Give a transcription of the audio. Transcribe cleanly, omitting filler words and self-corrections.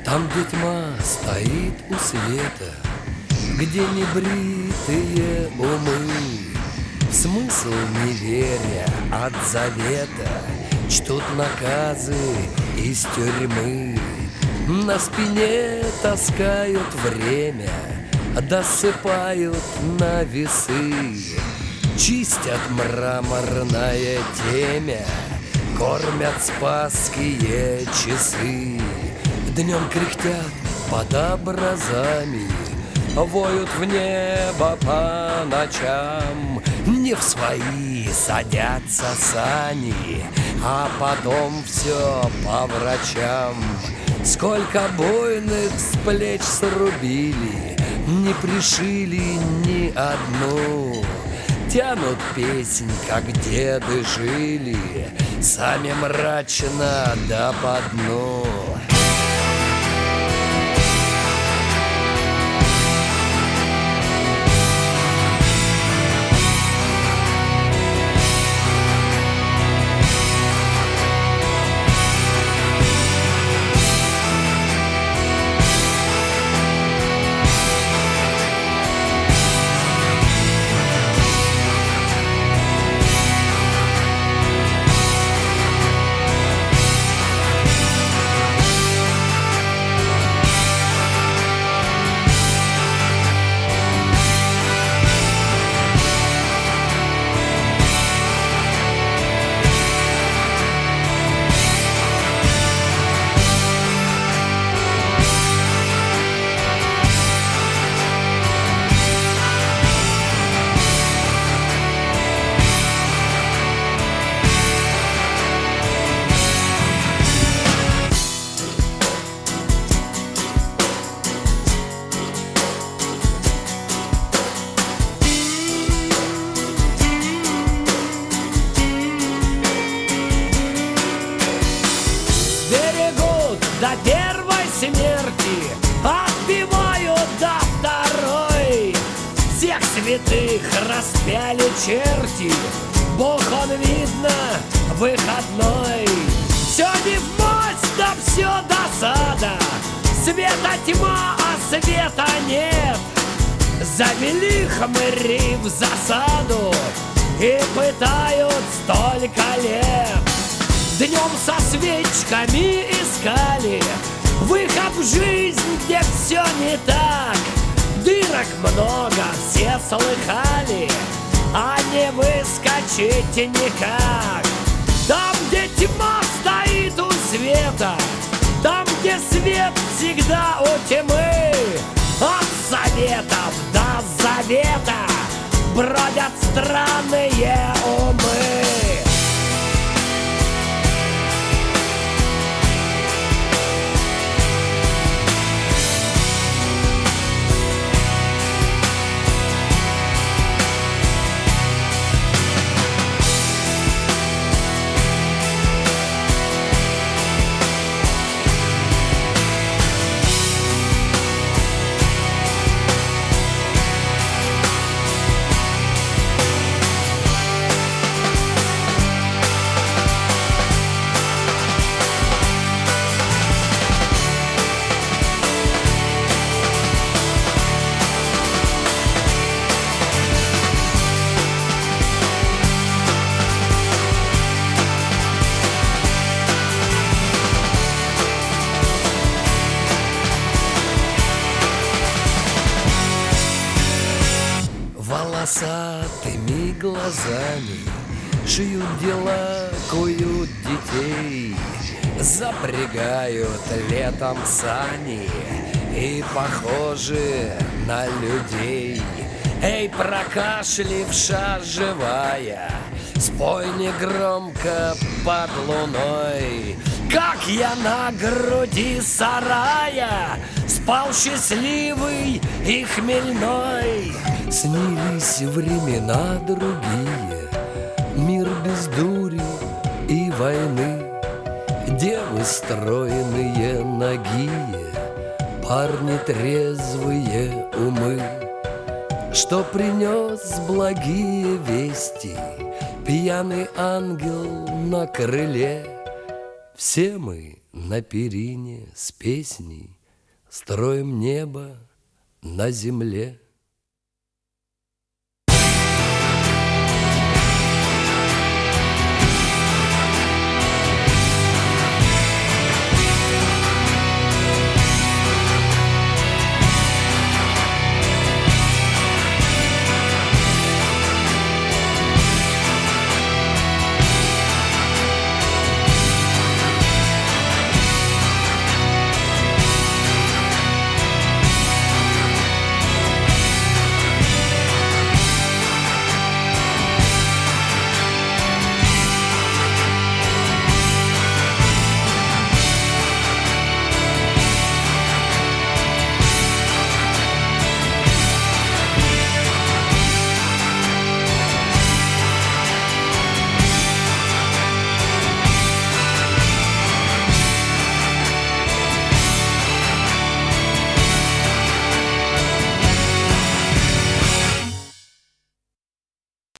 Там, где тьма стоит у света, где небритые умы, в смысл не веря от завета, чтут наказы из тюрьмы. На спине таскают время, досыпают на весы, чистят мраморное темя, кормят спасские часы. Днем кряхтят под образами, воют в небо по ночам. Не в свои садятся сани, а потом все по врачам. Сколько буйных с плеч срубили, не пришили ни одну. Тянут песнь, как деды жили, сами мрачно да по дну. До первой смерти отбивают до второй. Всех святых распяли черти, Бог он, видно, выходной. Все не в масть, да все досада, света тьма, а света нет. Завели хмыри в засаду и пытают столько лет. Днем со свечками искали выход в жизнь, где все не так. Дырок много, все слыхали, а не выскочить никак. Там, где тьма стоит у света, там, где свет всегда у тьмы, от советов до завета бродят странные умы. Волосатыми глазами шьют дела, куют детей, запрягают летом сани и похожи на людей. Эй, прокашливша живая, спой негромко под луной, как я на груди сарая спал счастливый и хмельной. Снились времена другие, мир без дури и войны, девы стройные, нагие, парни трезвые умы. Что принес благие вести пьяный ангел на крыле. Все мы на перине с песней Строим небо на земле.